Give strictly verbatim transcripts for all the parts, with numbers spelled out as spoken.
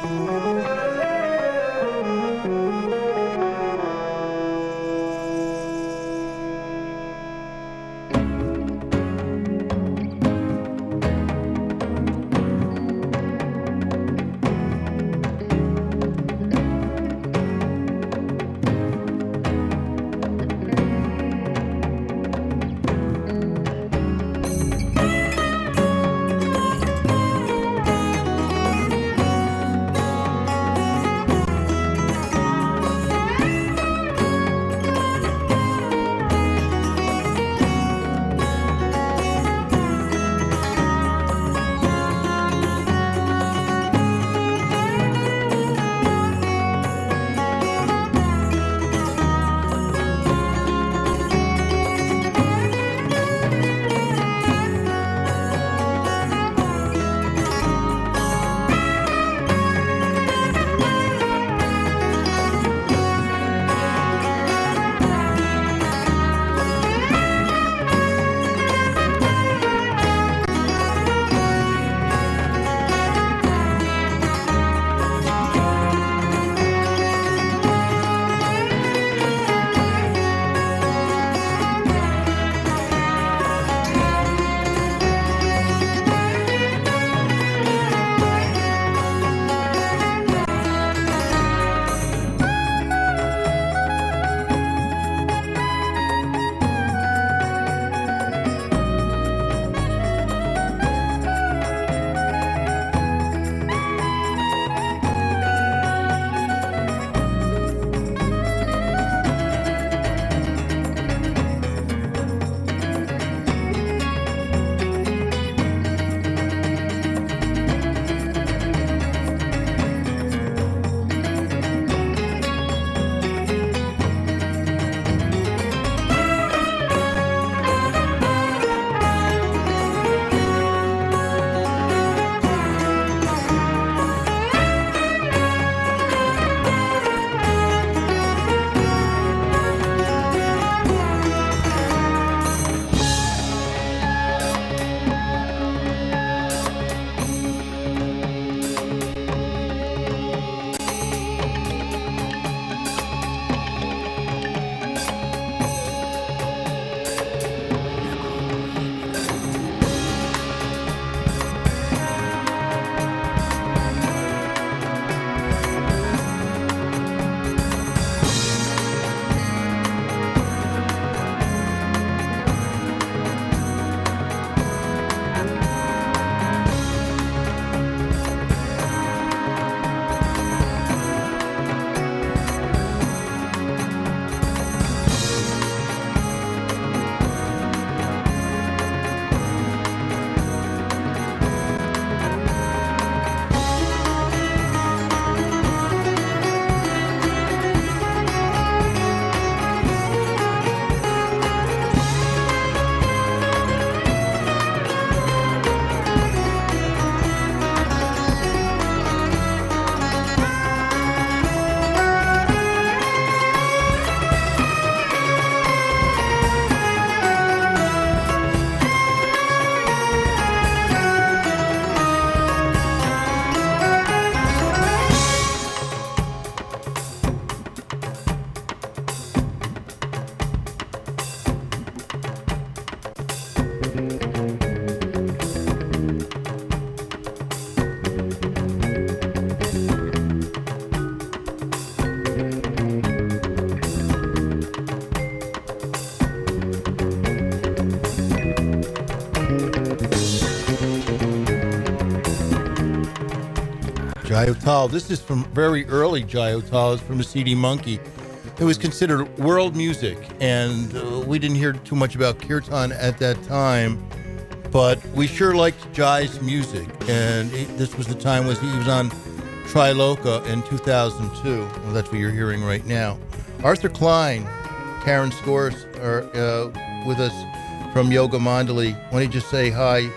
Jayottal. This is from very early Jayottal. It's from a C D Monkey. It was considered world music, and uh, we didn't hear too much about kirtan at that time, but we sure liked Jai's music, and it, this was the time was he was on Triloka in two thousand two. Well, that's what you're hearing right now. Arthur Klein, Karen Scores are uh, with us from Yoga Mandali. Why don't you just say hi?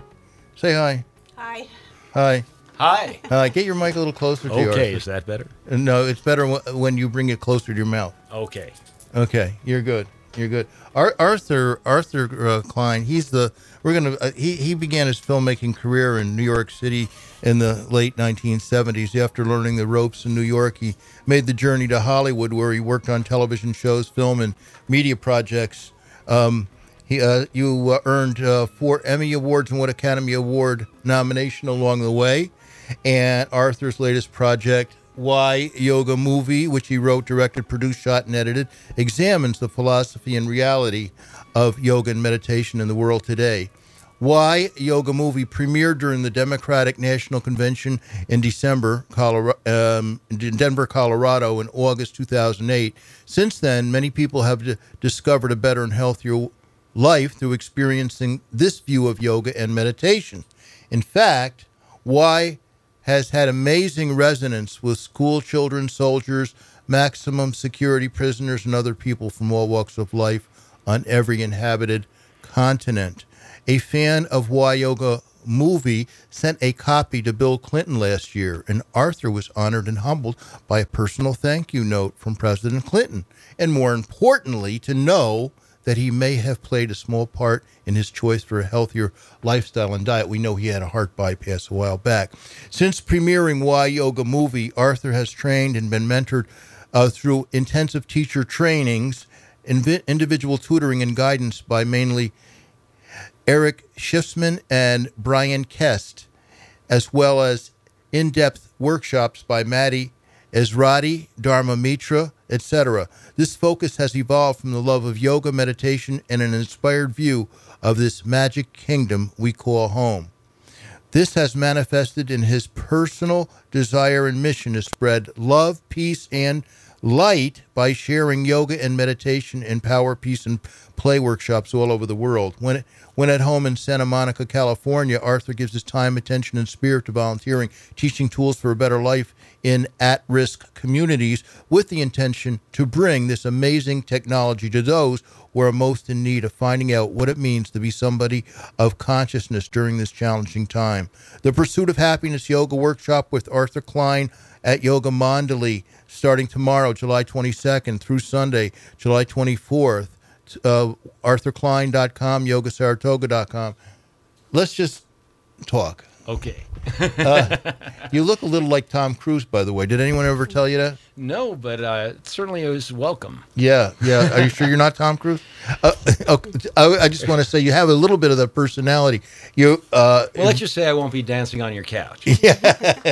Say hi. Hi. Hi. Hi. Uh, get your mic a little closer to you. Okay, is that better? No, it's better w- when you bring it closer to your mouth. Okay. Okay, you're good. You're good. Ar- Arthur Arthur uh, Klein. He's the we're gonna. Uh, he he began his filmmaking career in New York City in the late nineteen seventies. After learning the ropes in New York, he made the journey to Hollywood, where he worked on television shows, film, and media projects. Um, he uh, you uh, earned uh, four Emmy Awards and one Academy Award nomination along the way. And Arthur's latest project, Why Yoga Movie, which he wrote, directed, produced, shot, and edited, examines the philosophy and reality of yoga and meditation in the world today. Why Yoga Movie premiered during the Democratic National Convention in December, Colorado, um, in Denver, Colorado, in August two thousand eight. Since then, many people have d- discovered a better and healthier life through experiencing this view of yoga and meditation. In fact, Why has had amazing resonance with school children, soldiers, maximum security prisoners, and other people from all walks of life on every inhabited continent. A fan of Why Yoga Movie sent a copy to Bill Clinton last year, and Arthur was honored and humbled by a personal thank you note from President Clinton, and more importantly, to know that he may have played a small part in his choice for a healthier lifestyle and diet. We know he had a heart bypass a while back. Since premiering Why Yoga Movie, Arthur has trained and been mentored uh, through intensive teacher trainings, invi- individual tutoring and guidance by mainly Eric Schiffman and Brian Kest, as well as in-depth workshops by Maddie Ezrati, Dharma Mitra, et cetera. This focus has evolved from the love of yoga, meditation, and an inspired view of this magic kingdom we call home. This has manifested in his personal desire and mission to spread love, peace, and light by sharing yoga and meditation in power, peace, and play workshops all over the world. When when at home in Santa Monica, California, Arthur gives his time, attention, and spirit to volunteering, teaching tools for a better life in at-risk communities with the intention to bring this amazing technology to those who are most in need of finding out what it means to be somebody of consciousness during this challenging time. The Pursuit of Happiness Yoga Workshop with Arthur Klein at Yoga Mandali, starting tomorrow, July twenty-second, through Sunday, July twenty-fourth. Uh, arthur klein dot com, yoga saratoga dot com. Let's just talk. Okay. uh, you look a little like Tom Cruise, by the way. Did anyone ever tell you that? No, but uh, certainly it was welcome. Yeah, yeah. Are you sure you're not Tom Cruise? Uh, okay. I, I just want to say you have a little bit of that personality. You. Uh, well, let's just say I won't be dancing on your couch. Yeah.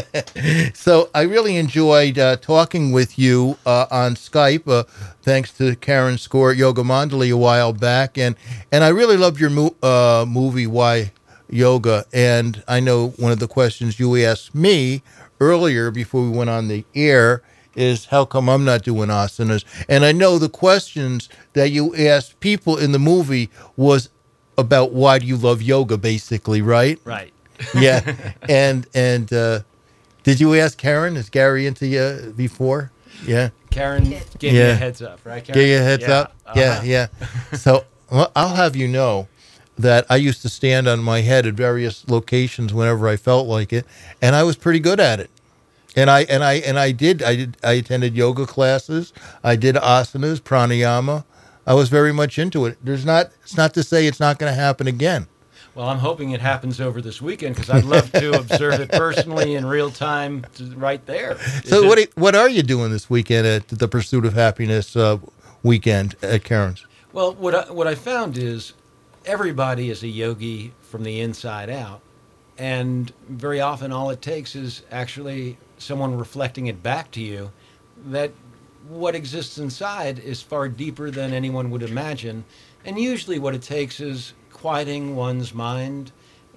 So I really enjoyed uh, talking with you uh, on Skype, uh, thanks to Karen Score at Yoga Mandali a while back, and and I really loved your mo- uh, movie Why Yoga. And I know one of the questions you asked me earlier before we went on the air is how come I'm not doing asanas? And I know the questions that you asked people in the movie was about why do you love yoga, basically, right? Right. Yeah. And and uh, did you ask Karen? Is Gary into you before? Yeah. Karen gave Yeah. me a heads up, right, Karen? Gave you a heads Yeah. up? Yeah, Uh-huh. yeah. So well, I'll have you know that I used to stand on my head at various locations whenever I felt like it, and I was pretty good at it. And I and I and I did I did I attended yoga classes. I did asanas, pranayama. I was very much into it. There's not it's not to say it's not going to happen again. Well, I'm hoping it happens over this weekend because I'd love to observe it personally in real time, to- right there. So Is what it- are- what are you doing this weekend at the Pursuit of Happiness uh, weekend at Karen's? Well, what I, what I found is everybody is a yogi from the inside out, and very often all it takes is actually someone reflecting it back to you that what exists inside is far deeper than anyone would imagine, and usually what it takes is quieting one's mind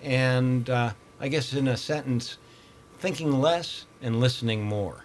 and, uh, I guess in a sentence, thinking less and listening more.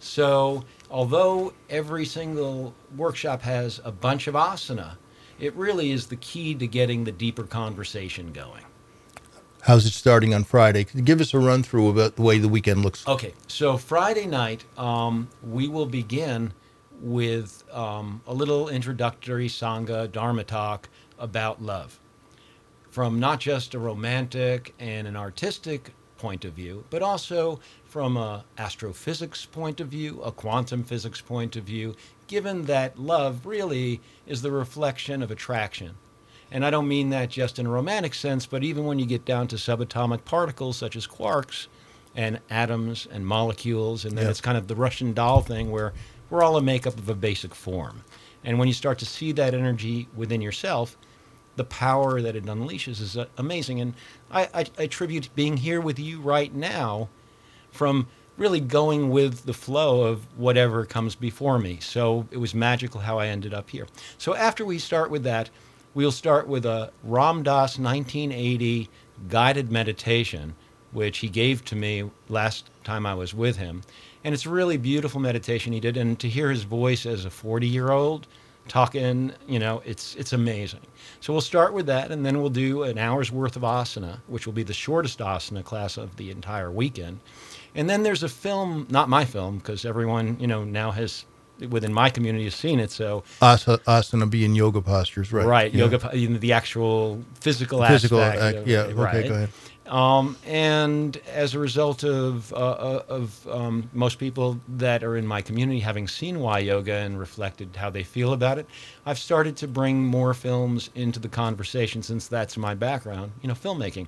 So although every single workshop has a bunch of asana, it really is the key to getting the deeper conversation going. How's it starting on Friday? Could you give us a run through about the way the weekend looks? Okay, so Friday night, um, we will begin with um, a little introductory Sangha Dharma talk about love. From not just a romantic and an artistic point of view, but also from a astrophysics point of view, a quantum physics point of view, given that love really is the reflection of attraction. And I don't mean that just in a romantic sense, but even when you get down to subatomic particles such as quarks and atoms and molecules, and then Yeah. it's kind of the Russian doll thing where we're all a makeup of a basic form. And when you start to see that energy within yourself, the power that it unleashes is uh, amazing. And I, I, I attribute being here with you right now from really going with the flow of whatever comes before me. So it was magical how I ended up here. So after we start with that, we'll start with a Ram Dass nineteen eighty guided meditation, which he gave to me last time I was with him. And it's a really beautiful meditation he did. And to hear his voice as a forty-year-old talking, you know, it's it's amazing. So we'll start with that, and then we'll do an hour's worth of asana, which will be the shortest asana class of the entire weekend. And then there's a film, not my film, because everyone, you know, now has, within my community, has seen it. So Asa, asana being yoga postures, right? right, Yeah. yoga, you know, the actual physical, Physical aspect. act, of- yeah. Okay, right. go ahead. Um, and as a result of uh, uh, of um, most people that are in my community having seen Y Yoga and reflected how they feel about it, I've started to bring more films into the conversation since that's my background, you know, filmmaking.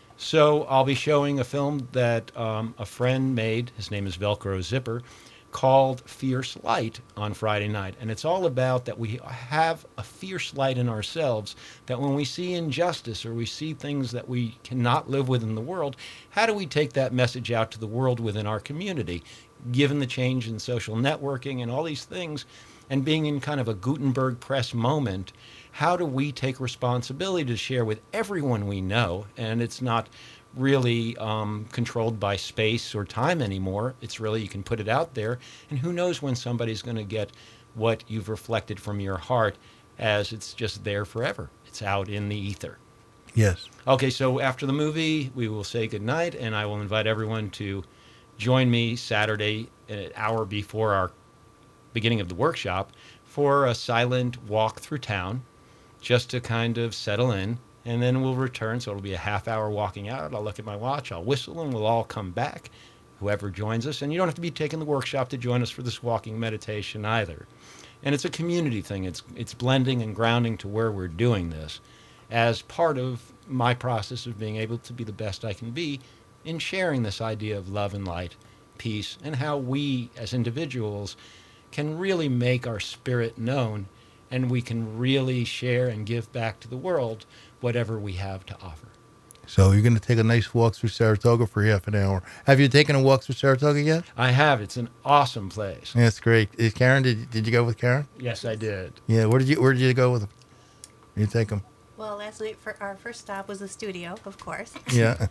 So I'll be showing a film that um, a friend made. His name is Velcro Zipper, called Fierce Light on Friday night. And it's all about that we have a fierce light in ourselves, that when we see injustice or we see things that we cannot live with in the world, how do we take that message out to the world within our community, given the change in social networking and all these things, and being in kind of a Gutenberg press moment, how do we take responsibility to share with everyone we know? And it's not really um, controlled by space or time anymore. It's really, you can put it out there, and who knows when somebody's going to get what you've reflected from your heart, as it's just there forever. It's out in the ether. Yes. Okay, so after the movie, we will say goodnight, and I will invite everyone to join me Saturday, an hour before our beginning of the workshop, for a silent walk through town, just to kind of settle in. And then we'll return, so it'll be a half hour walking out. I'll look at my watch, I'll whistle, and we'll all come back, whoever joins us. And you don't have to be taking the workshop to join us for this walking meditation either. And it's a community thing. It's it's blending and grounding to where we're doing this as part of my process of being able to be the best I can be in sharing this idea of love and light, peace, and how we as individuals can really make our spirit known, and we can really share and give back to the world whatever we have to offer. So you're going to take a nice walk through Saratoga for half an hour. Have you taken a walk through Saratoga yet? I have. It's an awesome place. Yeah, it's great. Is Karen, did, did you go with Karen? Yes, I did. Yeah, where did you where did you go with them? You take them? Well, last night for our first stop was the studio, of course. Yeah.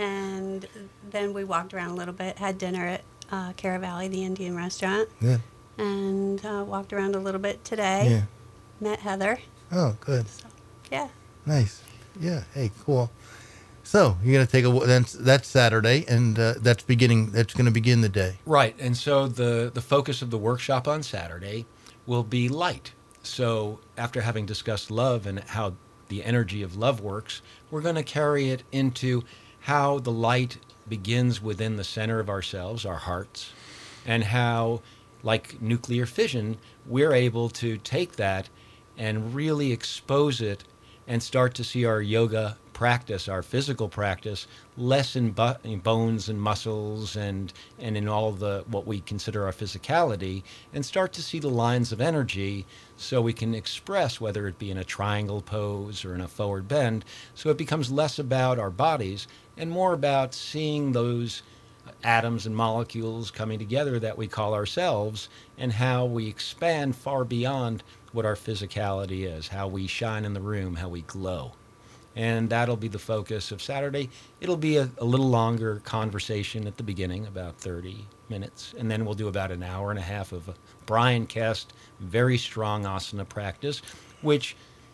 And then we walked around a little bit, had dinner at uh, Cara Valley, the Indian restaurant, Yeah. and uh, walked around a little bit today. Yeah. Met Heather. Oh, good. So, yeah. Nice. Yeah. Hey, cool. So you're going to take a wa- that's that's Saturday, and uh, that's beginning. That's going to begin the day. Right. And so the, the focus of the workshop on Saturday will be light. So after having discussed love and how the energy of love works, we're going to carry it into how the light begins within the center of ourselves, our hearts, and how, like nuclear fission, we're able to take that and really expose it and start to see our yoga practice, our physical practice, less in, bu- in bones and muscles and and in all the what we consider our physicality, and start to see the lines of energy, so we can express, whether it be in a triangle pose or in a forward bend. So it becomes less about our bodies and more about seeing those atoms and molecules coming together that we call ourselves, and how we expand far beyond what our physicality is, how we shine in the room, how we glow. And that'll be the focus of Saturday. It'll be a, a little longer conversation at the beginning, about thirty minutes, and then we'll do about an hour and a half of a Brian Kest, very strong asana practice, which,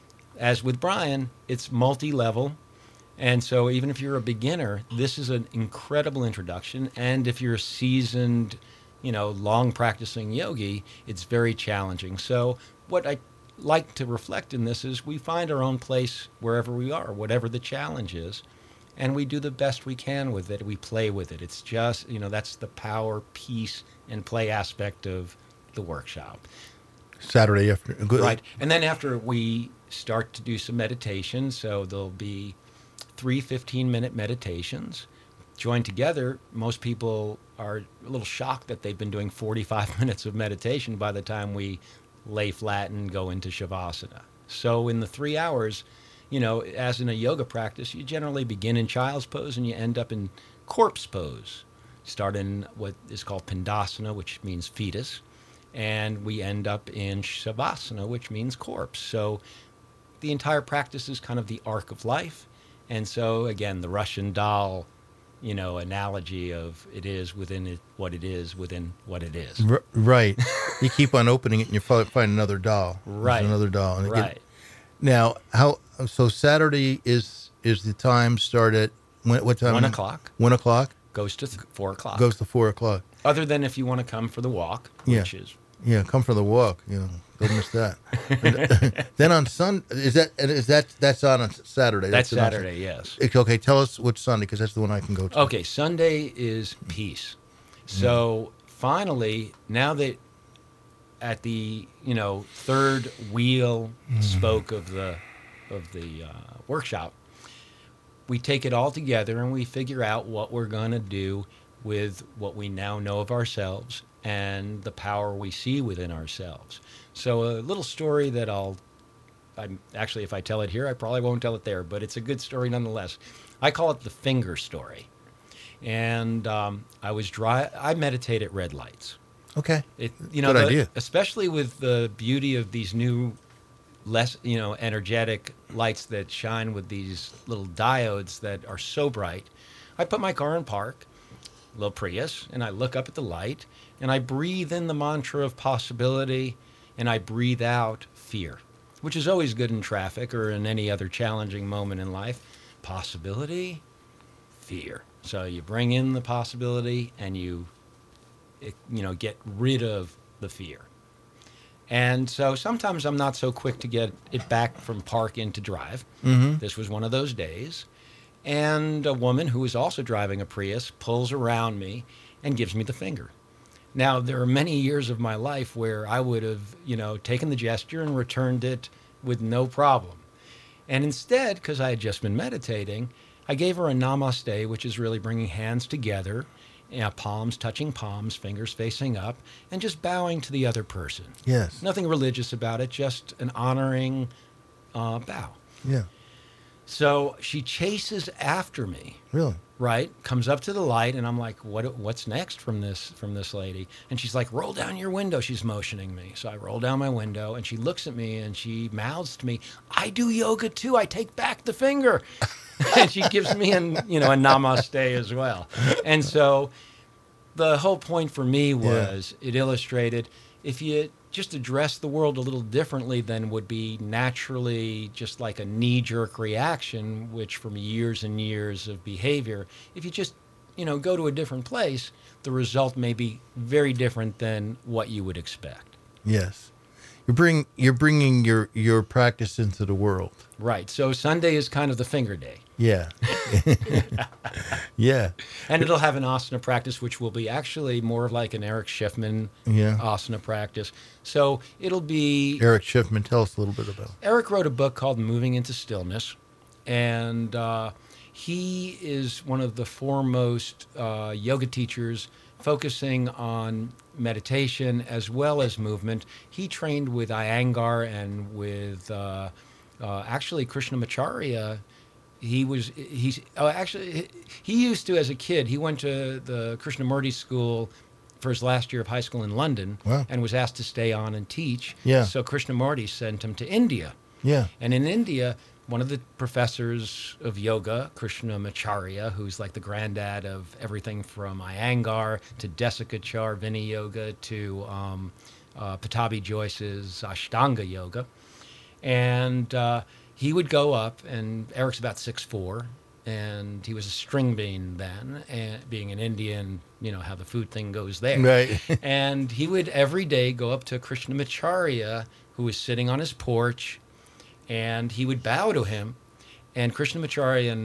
as with Brian, it's multi-level. And so even if you're a beginner, this is an incredible introduction. And if you're a seasoned, you know, long practicing yogi, it's very challenging. So what I like to reflect in this is we find our own place wherever we are, whatever the challenge is. and we do the best we can with it. We play with it. It's just, you know, that's the power, peace, and play aspect of the workshop. Saturday afternoon. Good. Right. And then after we start to do some meditation, so there'll be three fifteen-minute meditations joined together. Most people are a little shocked that they've been doing forty-five minutes of meditation by the time we lay flat and go into Shavasana. So in the three hours, you know, as in a yoga practice, you generally begin in child's pose and you end up in corpse pose. Start in what is called Pindasana, which means fetus, and we end up in Shavasana, which means corpse. So the entire practice is kind of the arc of life. And so, again, the Russian doll, you know, analogy of it is within it, what it is within what it is. R- right. You keep on opening it and you find find another doll. Right. There's another doll. And it Right. get- now, how? So Saturday is is the time start at when, what time? One o'clock. One o'clock. Goes to th- four o'clock. Goes to four o'clock. Other than if you want to come for the walk, Yeah. which is Yeah, come for the walk. You know, don't miss that. And, then on Sun is that is that that's on on Saturday. that's on- Saturday, yes. It's okay, tell us which Sunday because that's the one I can go to. Okay, Sunday is peace. So finally, now that at the you know third wheel spoke of the of the uh, workshop, we take it all together and we figure out what we're going to do with what we now know of ourselves and the power we see within ourselves. So a little story that I'll I'm actually, if I tell it here, I probably won't tell it there, but it's a good story nonetheless. I call it the finger story. And um, I was dry. I meditate at red lights. Okay. It, you know, Good the- idea. especially with the beauty of these new, less, you know, energetic lights that shine with these little diodes that are so bright. I put my car in park, little Prius, and I look up at the light, and I breathe in the mantra of possibility, and I breathe out fear, which is always good in traffic or in any other challenging moment in life. Possibility, fear. So you bring in the possibility, and you it, you know, get rid of the fear. And so sometimes I'm not so quick to get it back from park into drive. Mm-hmm. This was one of those days. And a woman who was also driving a Prius pulls around me and gives me the finger. Now, there are many years of my life where I would have, you know, taken the gesture and returned it with no problem. And instead, because I had just been meditating, I gave her a namaste, which is really bringing hands together, you know, palms touching palms, fingers facing up, and just bowing to the other person. Yes. Nothing religious about it, just an honoring uh, bow. Yeah. So she chases after me, Really. right? Comes up to the light, and I'm like, "What? What's next from this from this lady?" And she's like, "Roll down your window." She's motioning me, so I roll down my window, and she looks at me and she mouths to me, "I do yoga too. I take back the finger," and she gives me an you know a namaste as well. And so, the whole point for me was it illustrated if you just address the world a little differently than would be naturally just like a knee-jerk reaction, which from years and years of behavior, if you just, you know, go to a different place, the result may be very different than what you would expect. Yes. You're bring you're bringing your your practice into the world. Right. So Sunday is kind of the finger day. Yeah. Yeah. And it'll have an asana practice, which will be actually more of like an Eric Schiffman Yeah. asana practice. So it'll be... Eric Schiffman, tell us a little bit about it. Eric wrote a book called Moving into Stillness, and uh, he is one of the foremost uh, yoga teachers focusing on meditation as well as movement. He trained with Iyengar and with uh, uh, actually Krishnamacharya. He was he's oh, actually he used to as a kid. He went to the Krishnamurti school for his last year of high school in London, Wow. and was asked to stay on and teach. Yeah. So Krishnamurti sent him to India. Yeah. And in India, one of the professors of yoga, Krishnamacharya, who's like the granddad of everything from Iyengar to Desikachar, Vinaya Yoga, to um, uh, Patabi Joyce's Ashtanga Yoga. And uh, he would go up, and Eric's about six foot four, and he was a string bean then, and being an Indian, you know, how the food thing goes there. Right. And he would every day go up to Krishnamacharya, who was sitting on his porch, and he would bow to him. And Krishnamacharya,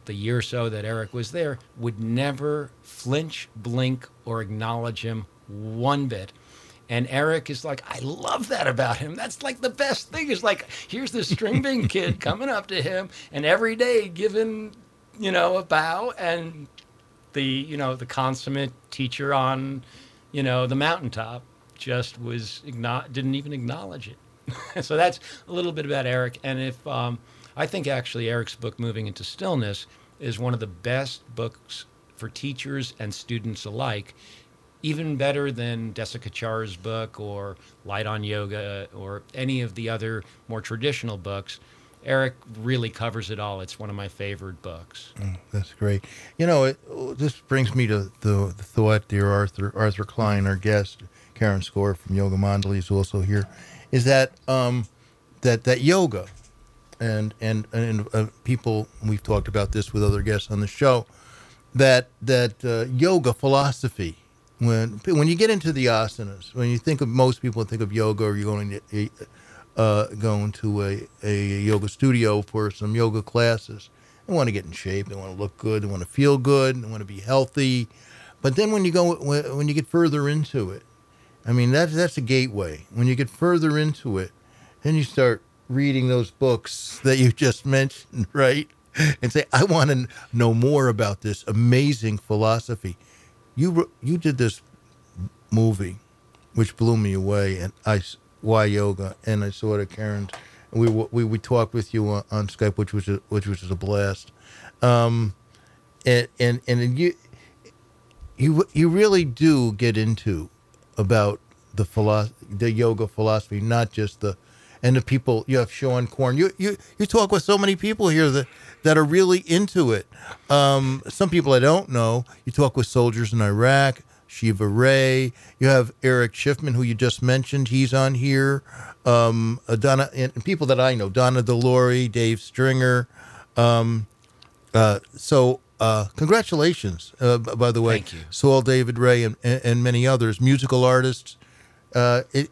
the year or so that Eric was there, would never flinch, blink, or acknowledge him one bit. And Eric is like, I love that about him. That's like the best thing. Is like, here's this string bean kid coming up to him and every day giving, you know, a bow, and the, you know, the consummate teacher on, you know, the mountaintop just was, igno- didn't even acknowledge it. So that's a little bit about Eric. And if, um, I think actually Eric's book, Moving into Stillness, is one of the best books for teachers and students alike. Even better than Desikachar Char's book or Light on Yoga or any of the other more traditional books. Eric really covers it all. It's one of my favorite books. Oh, that's great. You know, it, this brings me to the, the thought, dear Arthur, Arthur Klein, our guest, Karen Score from Yoga Mandali is also here, is that um, that that yoga, and and and uh, people, we've talked about this with other guests on the show, that that uh, yoga philosophy. When when you get into the asanas, when you think of, most people think of yoga, or you're going to uh, going to a, a yoga studio for some yoga classes. They want to get in shape, they want to look good, they want to feel good, they want to be healthy. But then when you go when you get further into it, I mean that's that's a gateway. When you get further into it, then you start reading those books that you just mentioned, right? And say, I want to know more about this amazing philosophy. You you did this movie, which blew me away, and I Why Yoga, and I saw it at Karen's. And we we we talked with you on, on Skype, which was a, which was a blast. Um, and and and you you you really do get into about the philosophy, the yoga philosophy, not just the. And the people, you have Sean Korn. You you you talk with so many people here that, that are really into it. Um, some people I don't know. You talk with soldiers in Iraq, Shiva Ray. You have Eric Schiffman, who you just mentioned. He's on here. Um, uh, Donna, and people that I know, Donna DeLore, Dave Stringer. Um, uh, so uh, congratulations, uh, b- by the way. Thank you. Saul David Ray and, and, and many others, musical artists. Uh, it,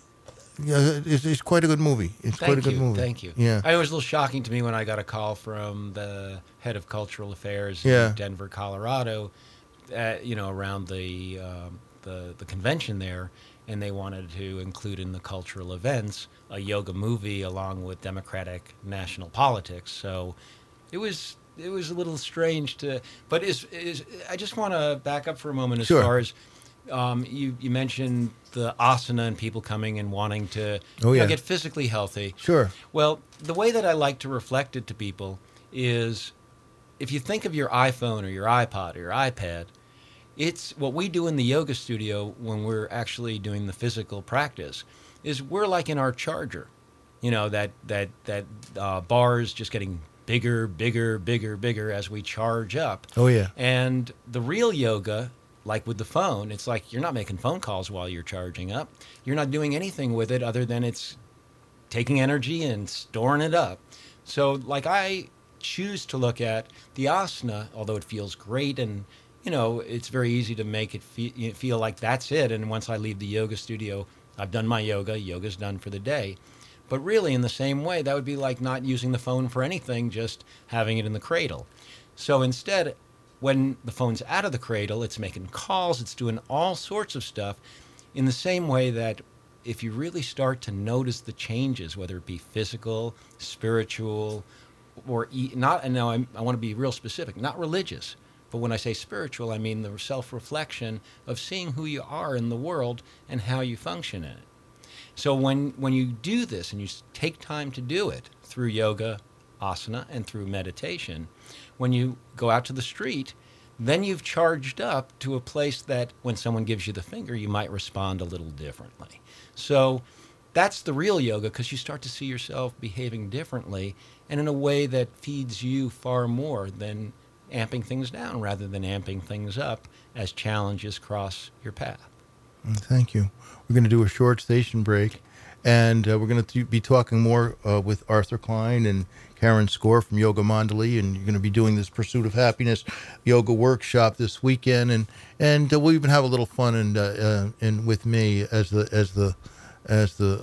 Yeah, it's, it's quite a good movie. It's Thank quite a good you. movie. Thank you. Yeah. I, it was a little shocking to me when I got a call from the head of cultural affairs Yeah. in Denver, Colorado, at, you know, around the, um, the the convention there, and they wanted to include in the cultural events a yoga movie along with democratic national politics. So it was it was a little strange to, but is is I just want to back up for a moment as Sure. far as. Um, you, you mentioned the asana and people coming and wanting to Oh, you yeah. know, get physically healthy. Sure. Well, the way that I like to reflect it to people is if you think of your iPhone or your iPod or your iPad, it's what we do in the yoga studio when we're actually doing the physical practice is we're like in our charger. You know, that, that, that uh, bar is just getting bigger, bigger, bigger, bigger as we charge up. Oh, yeah. And the real yoga, like with the phone, it's like you're not making phone calls while you're charging up. You're not doing anything with it other than it's taking energy and storing it up. So like I choose to look at the asana, although it feels great and, you know, it's very easy to make it fe- feel like that's it. And once I leave the yoga studio, I've done my yoga, yoga's done for the day. But really in the same way, that would be like not using the phone for anything, just having it in the cradle. So instead, when the phone's out of the cradle, it's making calls, it's doing all sorts of stuff in the same way that if you really start to notice the changes, whether it be physical, spiritual, or e- not, and now I'm, I want to be real specific, not religious, but when I say spiritual, I mean the self-reflection of seeing who you are in the world and how you function in it. So when, when you do this and you take time to do it through yoga, asana, and through meditation, when you go out to the street, then you've charged up to a place that when someone gives you the finger, you might respond a little differently. So that's the real yoga, because you start to see yourself behaving differently and in a way that feeds you far more than amping things down rather than amping things up as challenges cross your path. Thank you. We're going to do a short station break, and uh, we're going to be talking more uh, with Arthur Klein and Karen Score from Yoga Mandali, and you're going to be doing this Pursuit of Happiness yoga workshop this weekend, and and uh, we'll even have a little fun and uh, uh, and with me as the as the as the uh,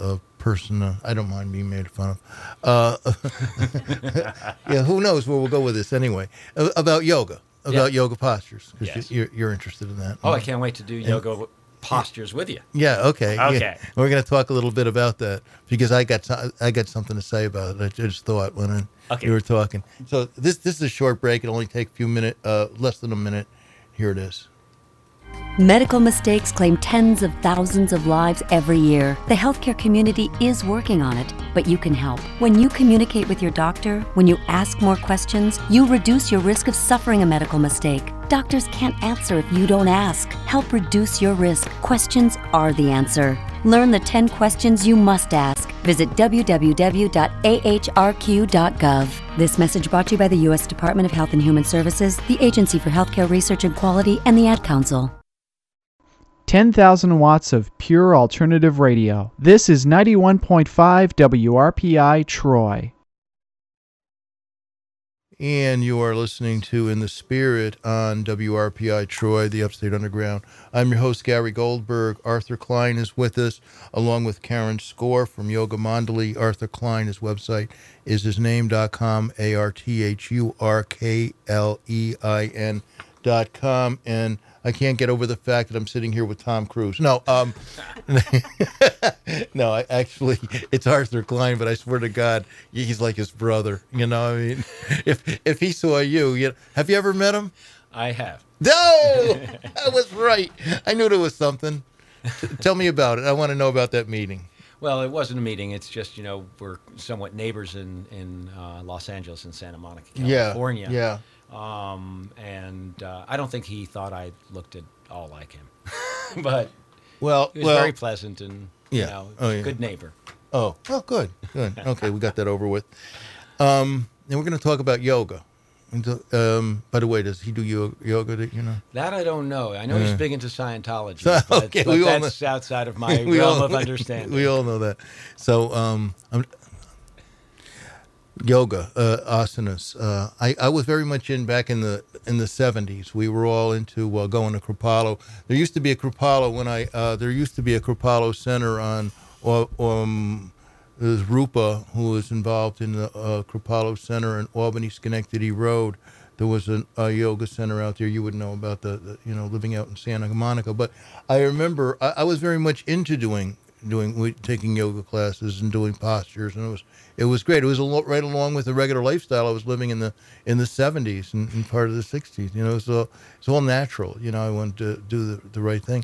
person. Uh, I don't mind being made fun of. Uh, yeah, who knows where we'll go with this anyway? Uh, about yoga, about Yeah. yoga postures, because Yes. you're, you're interested in that. Oh, I can't wait to do yoga postures with you. Yeah. Okay. Okay. Yeah. We're going to talk a little bit about that because I got so- I got something to say about it. I just thought when I, Okay. you were talking. So this this is a short break. It'll only take a few minutes, uh, less than a minute. Here it is. Medical mistakes claim tens of thousands of lives every year. The healthcare community is working on it, but you can help. When you communicate with your doctor, when you ask more questions, you reduce your risk of suffering a medical mistake. Doctors can't answer if you don't ask. Help reduce your risk. Questions are the answer. Learn the ten questions you must ask. Visit w w w dot a h r q dot gov. This message brought to you by the U S Department of Health and Human Services, the Agency for Healthcare Research and Quality, and the Ad Council. ten thousand watts of pure alternative radio. This is ninety-one point five W R P I Troy. And you are listening to In the Spirit on W R P I Troy, the Upstate Underground. I'm your host, Gary Goldberg. Arthur Klein is with us, along with Karen Score from Yoga Mandali. Arthur Klein, his website is his name dot com, A R T H U R K L E I N dot com. And I can't get over the fact that I'm sitting here with Tom Cruise. No, um, no, I actually, it's Arthur Klein, but I swear to God, he's like his brother. You know, I mean, if if he saw you, you know, have you ever met him? I have. No, I was right. I knew there was something. T- tell me about it. I want to know about that meeting. Well, it wasn't a meeting. It's just, you know, we're somewhat neighbors in, in uh, Los Angeles and Santa Monica, California. Yeah, yeah. Um, and uh, I don't think he thought I looked at all like him. But Well, he was well, very pleasant and, Yeah. you know, Oh, yeah. good neighbor. Oh, well, good, good. Okay, we got that over with. Um, and we're going to talk about yoga. And, um, by the way, does he do yo- yoga? Do you know? That I don't know. I know Yeah. he's big into Scientology, So, but, okay, but we all that's outside of my We realm all- of understanding. We all know that. So, um, I'm, yoga, uh, asanas. Uh, I, I was very much in back in the in the seventies. We were all into uh, going to Kripalu. There used to be a Kripalu when I. Uh, there used to be a Kripalu center on. Or, um, there's Rupa, who was involved in the uh, Kripalu Center in Albany, Schenectady Road. There was a, a yoga center out there. You would know about the, the, you know, living out in Santa Monica. But I remember I, I was very much into doing, doing, taking yoga classes and doing postures, and it was, it was great. It was a lo- right along with the regular lifestyle I was living in the, in the seventies and, and part of the sixties. You know, so it's all natural. You know, I wanted to do the, the right thing.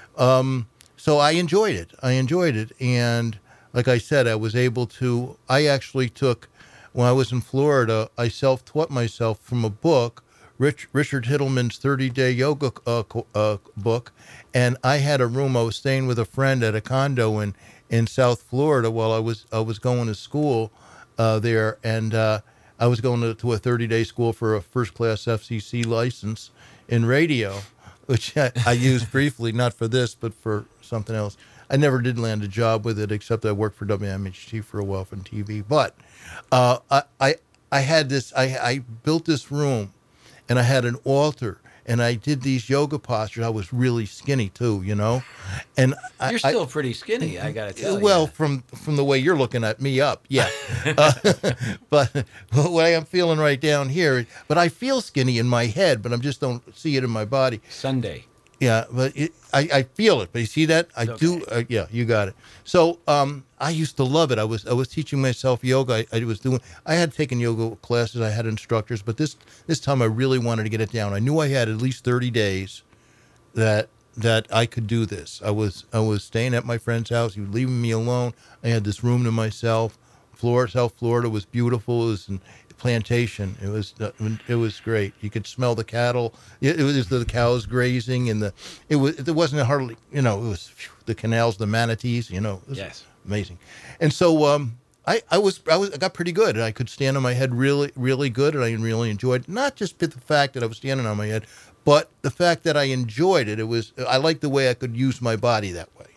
Um, so I enjoyed it. I enjoyed it, and like I said, I was able to. I actually took. When I was in Florida, I self-taught myself from a book, Rich, Richard Hittleman's thirty-day Yoga uh, uh, book, and I had a room. I was staying with a friend at a condo in, in South Florida while I was I was going to school uh, there, and uh, I was going to, to a thirty-day school for a first-class F C C license in radio, which I, I used briefly, not for this, but for something else. I never did land a job with it, except I worked for W M H T for a while from T V. But uh, I, I I had this, I, I built this room, and I had an altar, and I did these yoga postures. I was really skinny too, you know. And I, You're still I, pretty skinny, I got to tell you. Well, from from the way you're looking at me up, yeah. uh, but the way I'm feeling right down here, but I feel skinny in my head, but I just don't see it in my body. Sunday. Yeah, but it, I, I feel it. But you see that? I Okay. do. Uh, yeah, you got it. So um, I used to love it. I was I was teaching myself yoga. I, I was doing. I had taken yoga classes. I had instructors, but this this time I really wanted to get it down. I knew I had at least thirty days that that I could do this. I was I was staying at my friend's house. He was leaving me alone. I had this room to myself. Florida, South Florida was beautiful. It was in plantation. It was it was great. You could smell the cattle. It, it was the cows grazing, and the it was it wasn't hardly you know it was phew, the canals, the manatees. You know, it was Yes. amazing. And so um, I I was I was I got pretty good. I could stand on my head really really good, and I really enjoyed it. Not just the fact that I was standing on my head, but the fact that I enjoyed it. It was I liked the way I could use my body that way.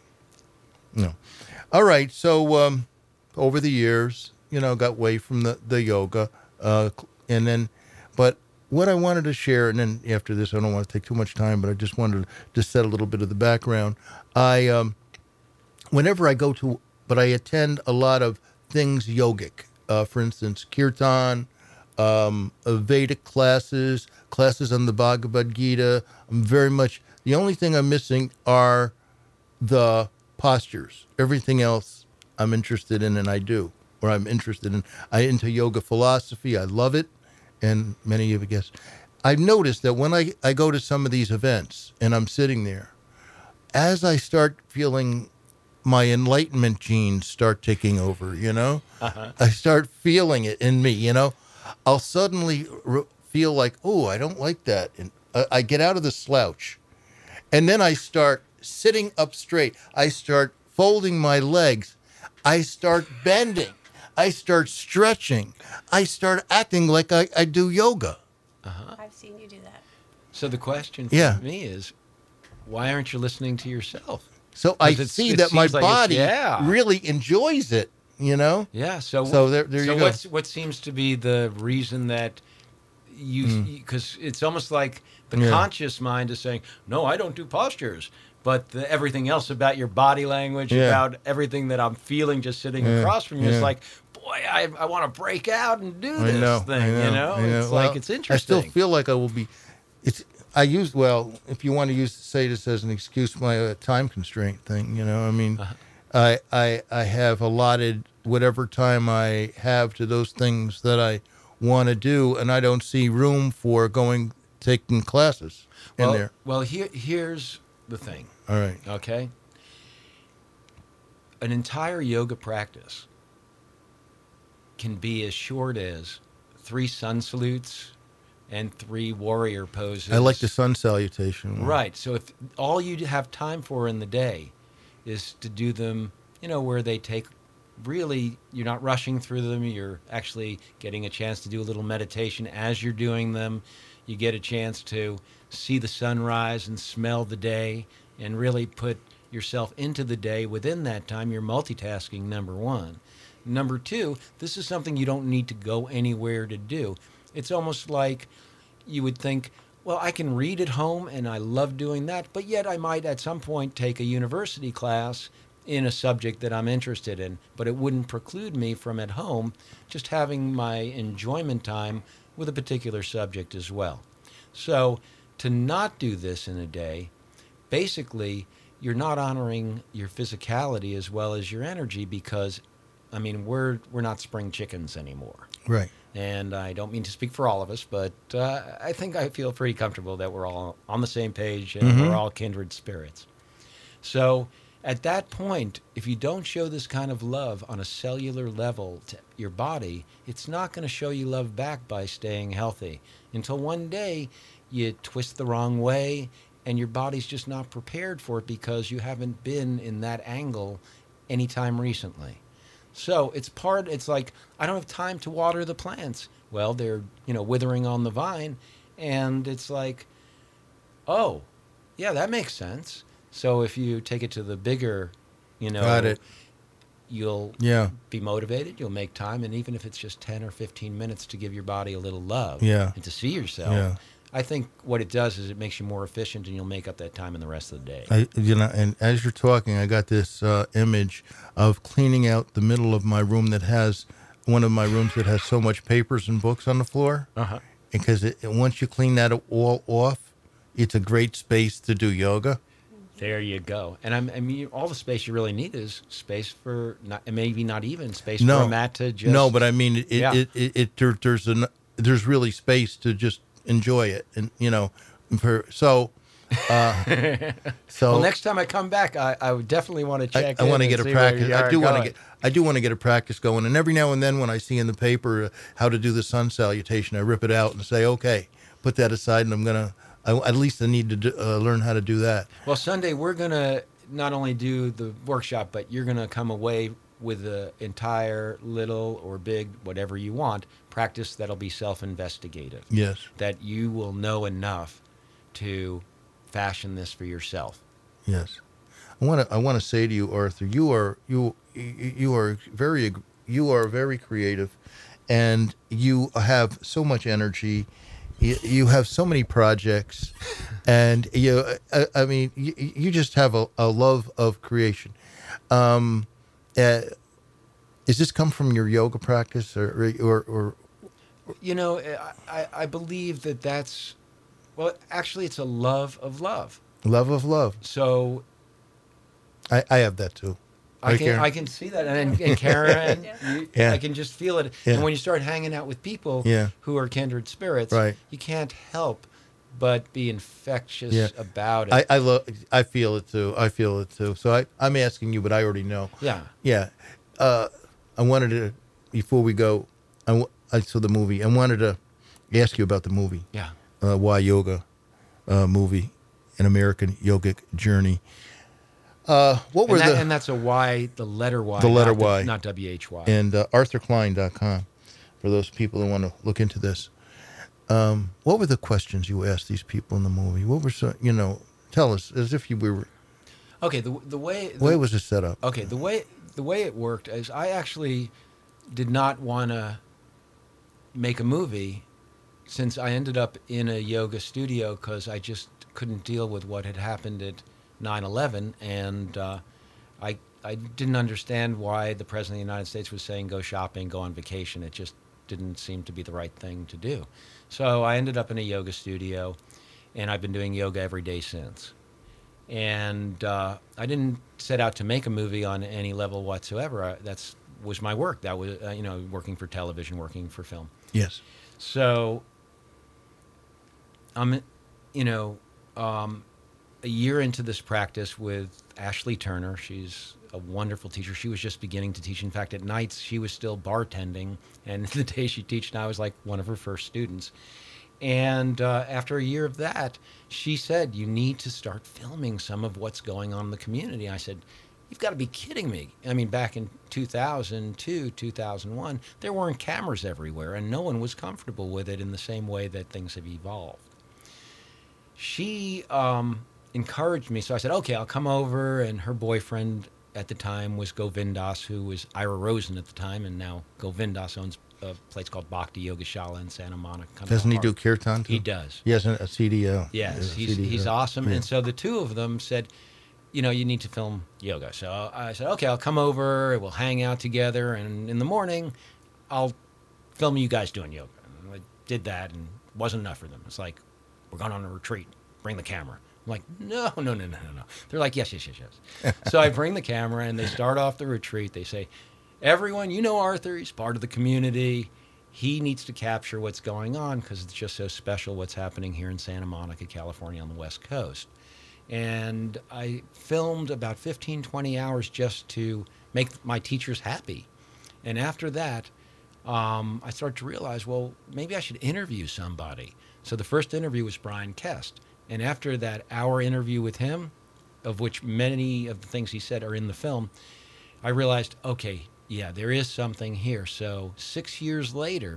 No, all right. So um, over the years, you know, got away from the the yoga. Uh, and then, but what I wanted to share, and then after this, I don't want to take too much time, but I just wanted to just set a little bit of the background. I, um, whenever I go to but I attend a lot of things yogic. Uh, for instance, kirtan, um, uh, Vedic classes, classes on the Bhagavad Gita. I'm very much, the only thing I'm missing are the postures. Everything else I'm interested in, and I do, or I'm interested in. I into yoga philosophy. I love it, and many of you guess. I've noticed that when I, I go to some of these events and I'm sitting there, as I start feeling my enlightenment genes start taking over, you know, uh-huh. I start feeling it in me, you know, I'll suddenly re- feel like, oh, I don't like that. And I, I get out of the slouch, and then I start sitting up straight. I start folding my legs. I start bending. I start stretching. I start acting like I, I do yoga. Uh-huh. I've seen you do that. So the question for Yeah. me is, why aren't you listening to yourself? So I it's- see it that my seems like it's- body yeah. really enjoys it, you know? Yeah. So So there- there so you go. what's what seems to be the reason that you because it's almost like the Yeah. conscious mind is saying, no, I don't do postures. But the, everything else about your body language, Yeah. about everything that I'm feeling just sitting Yeah. across from you, Yeah. it's like, boy, I, I want to break out and do I this know, thing. I know, you know, I know. it's Well, like it's interesting. I still feel like I will be. It's. I use well. If you want to use say this as an excuse, my uh, time constraint thing. You know, I mean, Uh-huh. I I I have allotted whatever time I have to those things that I want to do, and I don't see room for going taking classes in well, there. well, here here's the thing. All right. Okay. An entire yoga practice can be as short as three sun salutes and three warrior poses. I like the sun salutation one. Right. So if all you have time for in the day is to do them, you know, where they take really, you're not rushing through them. You're actually getting a chance to do a little meditation as you're doing them. You get a chance to see the sunrise and smell the day and really put yourself into the day within that time. You're multitasking, number one. Number two, this is something you don't need to go anywhere to do. It's almost like you would think, well, I can read at home and I love doing that, but yet I might at some point take a university class in a subject that I'm interested in, but it wouldn't preclude me from at home just having my enjoyment time with a particular subject as well. So to not do this in a day, basically you're not honoring your physicality as well as your energy because, I mean, we're we're not spring chickens anymore. Right. And I don't mean to speak for all of us, but uh, I think I feel pretty comfortable that we're all on the same page and Mhm. we're all kindred spirits. So at that point, if you don't show this kind of love on a cellular level to your body, it's not going to show you love back by staying healthy until one day you twist the wrong way and your body's just not prepared for it because you haven't been in that angle anytime recently. So it's part, it's like, I don't have time to water the plants. Well, they're, you know, withering on the vine. And it's like, oh, yeah, that makes sense. So if you take it to the bigger, you know, Got it. you'll Yeah. be motivated, you'll make time. And even if it's just ten or fifteen minutes to give your body a little love Yeah. and to see yourself, Yeah. I think what it does is it makes you more efficient and you'll make up that time in the rest of the day. I, you know, and as you're talking, I got this uh, image of cleaning out the middle of my room that has one of my rooms that has so much papers and books on the floor. Uh-huh. Because it, once you clean that all off, it's a great space to do yoga. There you go. And I'm, I mean, all the space you really need is space for, not, maybe not even space No, for a mat to just. no, but I mean, it, Yeah. it, it, it there, there's an there's really space to just enjoy it, and you know, for, so. Uh, so Well, next time I come back, I, I would definitely want to I, check. I want to in get and a see where practice. you I are do want to going. get. I do want to get a practice going. And every now and then, when I see in the paper uh, how to do the sun salutation, I rip it out and say, "Okay, put that aside." And I'm gonna. I, at least I need to do, uh, learn how to do that. Well, Sunday we're gonna not only do the workshop, but you're gonna come away with the entire little or big, whatever you want, practice that'll be self-investigative. Yes. That you will know enough to fashion this for yourself. Yes. I want to. I want to say to you, Arthur, you are you you are very you are very creative, and you have so much energy. You, you have so many projects, and you. I, I mean, you, you just have a, a love of creation. Um, Uh, is this come from your yoga practice, or or, or You know, I, I, I believe that that's, well, actually, it's a love of love. love of love? So I, I have that too. I Right, can Karen? I can see that, and, and Karen, you, Yeah. I can just feel it. Yeah. And when you start hanging out with people Yeah. who are kindred spirits, Right. you can't help but be infectious Yeah. about it. I I, lo- I feel it too. I feel it too. So I I'm asking you, but I already know. yeah. Yeah. Uh, I wanted to, before we go, I, w- I saw the movie. I wanted to ask you about the movie, Yeah. uh, Why Yoga uh, movie, An American Yogic Journey. Uh, what were And, that, the, and that's a Y, the letter Y. The letter not Y. Not W H Y. and uh, arthur klein dot com for those people who want to look into this. Um, what were the questions you asked these people in the movie? What were some, you know, tell us, as if you were, okay, the, the way... the The, way was it set up? Okay, the way the way it worked is I actually did not want to make a movie since I ended up in a yoga studio because I just couldn't deal with what had happened at nine eleven, and uh, I I didn't understand why the president of the United States was saying go shopping, go on vacation. It just didn't seem to be the right thing to do. So I ended up in a yoga studio, and I've been doing yoga every day since. And uh, I didn't set out to make a movie on any level whatsoever. I, that's was my work. That was uh, you know working for television, working for film. Yes. So I'm you know um, a year into this practice with Ashley Turner. She's a wonderful teacher. She was just beginning to teach. In fact, at nights she was still bartending, and the day she taught, I was like one of her first students. And uh, after a year of that, she said, you need to start filming some of what's going on in the community. I said, you've got to be kidding me. I mean, back in two thousand two, two thousand one, there weren't cameras everywhere, and no one was comfortable with it in the same way that things have evolved. She um, encouraged me, so I said, okay, I'll come over, and her boyfriend at the time was Govindas, who was Ira Rosen at the time, and now Govindas owns a place called Bhakti Yogashala in Santa Monica. Doesn't he do kirtan too? He does. He has a, a C D L. Yes, A he's C D L. he's awesome. Yeah. And so the two of them said, you know, you need to film yoga. So I said, okay, I'll come over. We'll hang out together, and in the morning, I'll film you guys doing yoga. And I did that, and it wasn't enough for them. It's like, we're going on a retreat. Bring the camera. I'm like, no, no, no, no, no, no. They're like, yes, yes, yes, yes. So I bring the camera, and they start off the retreat. They say, everyone, you know Arthur. He's part of the community. He needs to capture what's going on because it's just so special what's happening here in Santa Monica, California on the West Coast. And I filmed about fifteen, twenty hours just to make my teachers happy. And after that, um, I started to realize, well, maybe I should interview somebody. So the first interview was Brian Kest. And after that hour interview with him, of which many of the things he said are in the film, I realized, okay, yeah, there is something here. So six years later,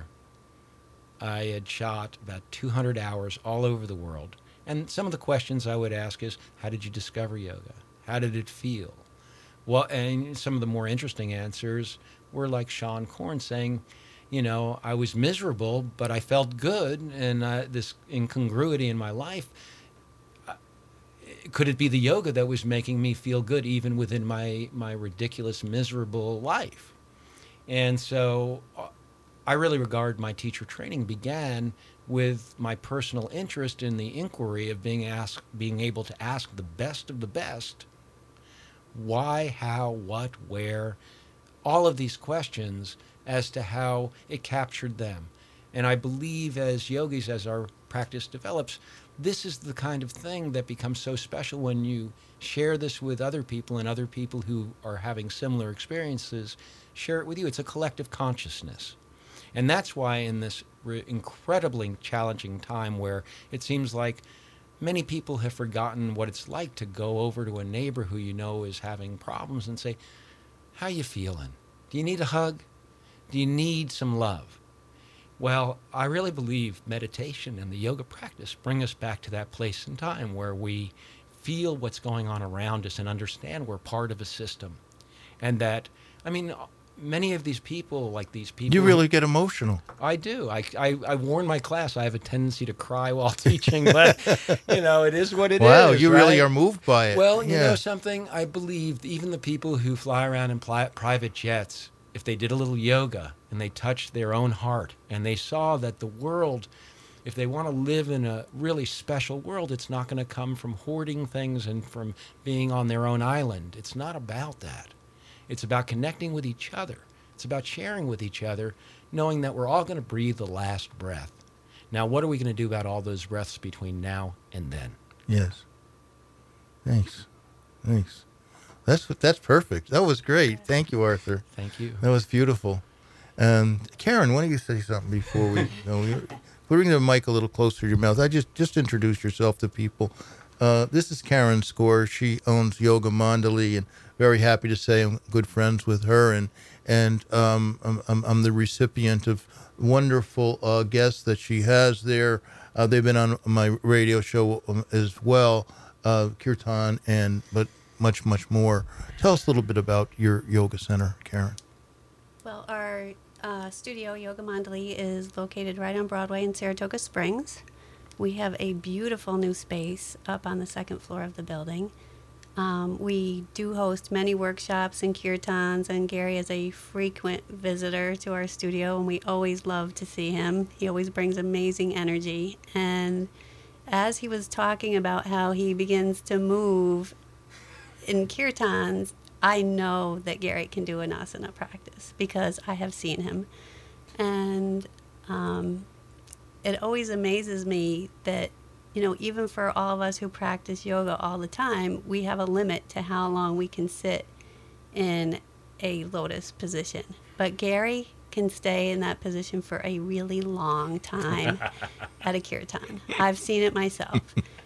I had shot about two hundred hours all over the world. And some of the questions I would ask is, how did you discover yoga? How did it feel? Well, and some of the more interesting answers were like Sean Korn saying, you know, I was miserable, but I felt good, and uh, this incongruity in my life, uh, could it be the yoga that was making me feel good even within my, my ridiculous, miserable life? And so uh, I really regard my teacher training began with my personal interest in the inquiry of being asked, being able to ask the best of the best, why, how, what, where, all of these questions as to how it captured them. And I believe as yogis, as our practice develops, this is the kind of thing that becomes so special when you share this with other people, and other people who are having similar experiences share it with you. It's a collective consciousness. And that's why in this re- incredibly challenging time where it seems like many people have forgotten what it's like to go over to a neighbor who you know is having problems and say, how you feeling? Do you need a hug? Do you need some love? Well, I really believe meditation and the yoga practice bring us back to that place in time where we feel what's going on around us and understand we're part of a system. And that, I mean, many of these people, like these people, You really get emotional. I do. I, I, I warn my class I have a tendency to cry while teaching, but, you know, it is what it is. Wow, you really right? are moved by it. Well, you yeah. know something? I believe even the people who fly around in pli- private jets, if they did a little yoga and they touched their own heart and they saw that the world, if they want to live in a really special world, it's not going to come from hoarding things and from being on their own island. It's not about that. It's about connecting with each other. It's about sharing with each other, knowing that we're all going to breathe the last breath. Now, what are we going to do about all those breaths between now and then? Yes. Thanks. Thanks. That's that's perfect. That was great. Thank you, Arthur. Thank you. That was beautiful. Um, Karen, why don't you say something before we go? You bring the mic a little closer to your mouth. I just just introduce yourself to people. Uh, this is Karen Score. She owns Yoga Mandali, and very happy to say I'm good friends with her. And and um, I'm, I'm I'm the recipient of wonderful uh, guests that she has there. Uh, they've been on my radio show um, as well, uh, Kirtan, and but much much more. Tell us a little bit about your yoga center, Karen. Well, our uh, studio, Yoga Mandali, is located right on Broadway in Saratoga Springs. We have a beautiful new space up on the second floor of the building. Um, we do host many workshops and kirtans, and Gary is a frequent visitor to our studio, and we always love to see him. He always brings amazing energy. And as he was talking about how he begins to move in kirtans, I know that Gary can do an asana practice because I have seen him. And um, it always amazes me that, you know, even for all of us who practice yoga all the time, we have a limit to how long we can sit in a lotus position. But Gary can stay in that position for a really long time at a kirtan. I've seen it myself.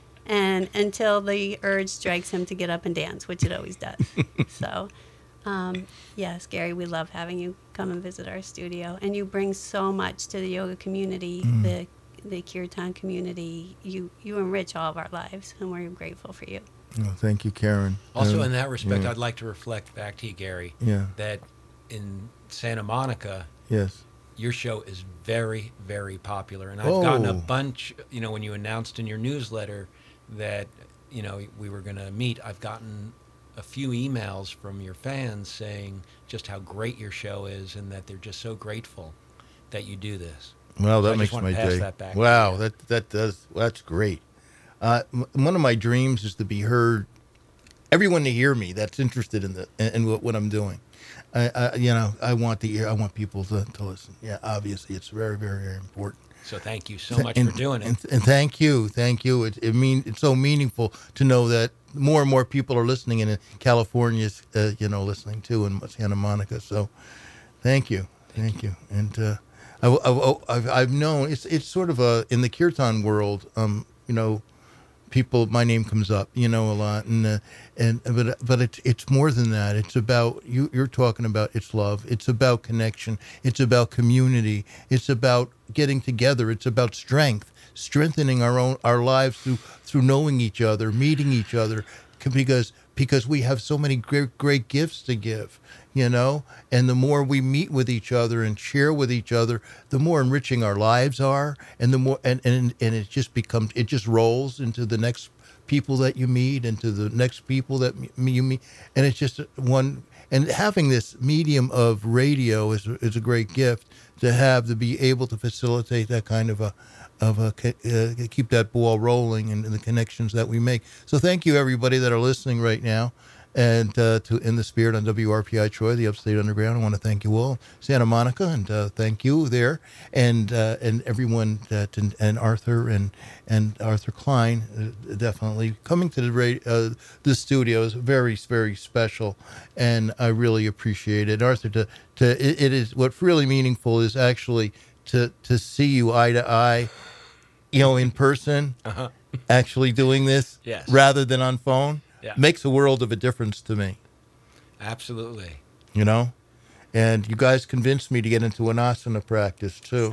And until the urge strikes him to get up and dance, which it always does. So, um, yes, Gary, we love having you come and visit our studio. And you bring so much to the yoga community, mm. the the kirtan community. You, you enrich all of our lives, and we're grateful for you. Oh, thank you, Karen. Also, um, in that respect, yeah. I'd like to reflect back to you, Gary, yeah. that in Santa Monica, yes, your show is very, very popular. And I've oh. gotten a bunch, you know, when you announced in your newsletter that, you know, we were going to meet, I've gotten a few emails from your fans saying just how great your show is and that they're just so grateful that you do this. Well, that so makes my day. That wow, that that does that's great. Uh, m- one of my dreams is to be heard. Everyone to hear me that's interested in the in, in what, what I'm doing. I, I you know I want the I want people to, to listen. Yeah, obviously it's very very very important. So thank you so much and, for doing it. And, and thank you, thank you. It, it mean it's so meaningful to know that more and more people are listening, and in California's uh, you know listening too, in Santa Monica. So, thank you, thank, thank you. you. And uh, I, I, I've I've known it's it's sort of a in the kirtan world. Um, you know, people my name comes up, you know, a lot, and uh, and but but it's it's more than that. It's about you. You're talking about it's love. It's about connection. It's about community. It's about getting together. It's about strength, strengthening our own our lives through through knowing each other, meeting each other, because because we have so many great great gifts to give, you know. And the more we meet with each other and share with each other, the more enriching our lives are, and the more and and and it just becomes it just rolls into the next people that you meet, into the next people that you meet, and it's just one. And having this medium of radio is is a great gift to have, to be able to facilitate that kind of a of a uh, keep that ball rolling and, and the connections that we make. So thank you everybody that are listening right now, and uh, to In the Spirit on W R P I Troy, the Upstate Underground. I want to thank you all, Santa Monica, and uh, thank you there, and uh, and everyone that and, and Arthur and and Arthur Klein, uh, definitely coming to the radio, uh, the studio is very very special, and I really appreciate it, Arthur. To to it, it is what's really meaningful is actually to to see you eye to eye, you know, in person, uh-huh. actually doing this, yes. rather than on phone. Yeah. Makes a world of a difference to me. Absolutely. You know? And you guys convinced me to get into an asana practice, too. Sunday.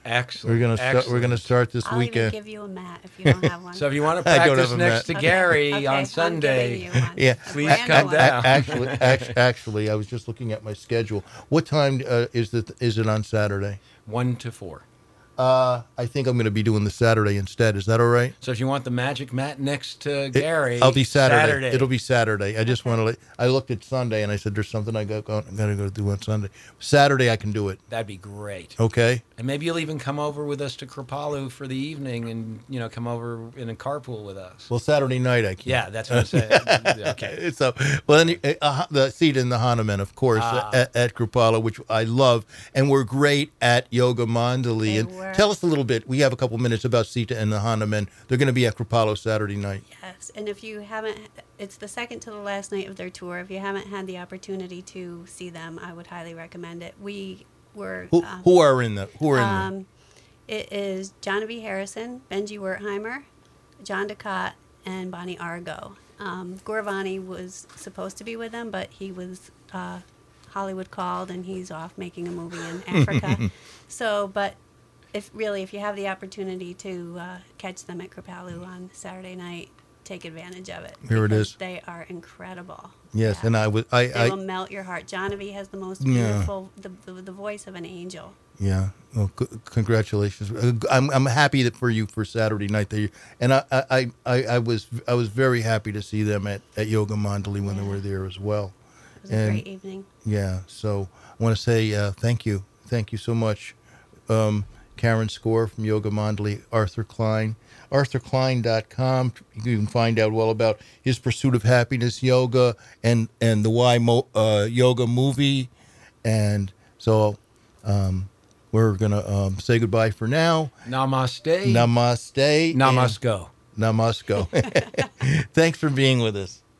Excellent. We're gonna start. We're excellent. gonna start this I'll even weekend. give you a mat if you don't have one. So if you want to I don't practice have a next mat. to Gary Okay, on I'm Sunday, giving you one. Yeah, A Please brand come new down. one. Actually, actually, actually, I was just looking at my schedule. What time uh, is the is it on Saturday? one to four. Uh, I think I'm going to be doing the Saturday instead. Is that all right? So if you want the magic mat next to It- Gary, I'll be Saturday. Saturday. It'll be Saturday. I just want to. Let, I looked at Sunday and I said, "There's something I got. I'm going to go do on Sunday. Saturday, I can do it. That'd be great. Okay. And maybe you'll even come over with us to Kripalu for the evening, and you know, come over in a carpool with us. Well, Saturday night I can. Yeah, that's what I'm saying. Okay. So, well, then, uh, the seat in the Hanuman, of course, Ah. at, at Kripalu, which I love, and we're great at Yoga Mandali. They And were. tell us a little bit. We have a couple minutes about Sita and the Hanuman. They're going to be at Kripalu Saturday night. Yes, and if you haven't, it's the second to the last night of their tour. If you haven't had the opportunity to see them, I would highly recommend it. We were. Who, um, who are in the? Who are in um, it is Johnny Harrison, Benji Wertheimer, John DeCott, and Bonnie Argo. Um, Goravani was supposed to be with them, but he was uh, Hollywood called, and he's off making a movie in Africa. So, but if really, if you have the opportunity to uh, catch them at Kripalu on Saturday night, take advantage of it. Here it because is. They are incredible. Yes, Yeah. and I was. I. They I will melt your heart. Johnny has the most Yeah. beautiful, the, the the voice of an angel. Yeah. Well, c- congratulations. Uh, I'm I'm happy that for you for Saturday night. That you, and I, I I I was I was very happy to see them at, at Yoga Mandali when they Yeah. were there as well. It was a And- great evening. Yeah. So I want to say uh, thank you, thank you so much, um, Karen Score from Yoga Mandali, Arthur Klein, arthur klein dot com. You can find out all about his pursuit of happiness, yoga, and and the Why Mo, uh, Yoga movie, and so. Um, We're going to um, say goodbye for now. Namaste. Namaste. Namasko. Namasko. Thanks for being with us.